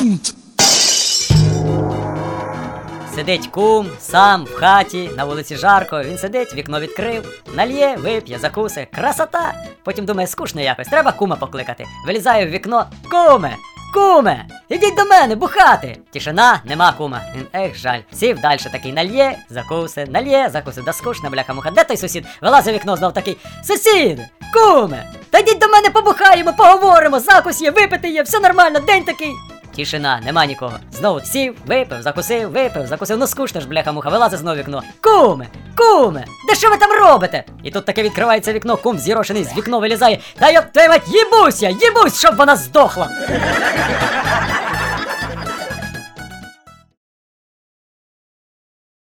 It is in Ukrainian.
Сидить кум, сам, в хаті, на вулиці жарко, він сидить, вікно відкрив, нальє, вип'є, закуси, красота! Потім думає, скучно якось, треба кума покликати. Вилізає в вікно, куме, куме, ідіть до мене, бухати! Тишина, нема кума. Він, жаль, сів далі такий, нальє, закуси, да скучно, бляха-муха. Де той сусід? Вилазить в вікно знов такий, сусід, куме, та йдіть до мене побухаємо, поговоримо, закусь є, випити є, все нормально, день такий. Тишина, нема нікого. Знову сів, випив, закусив, ну скучно ж, бляха-муха, вилазить знову вікно. Куме, куме, де що ви там робите? І тут таке відкривається вікно, кум зірошений з вікно вилізає. Та йоп твою мать, їбусь, щоб вона здохла.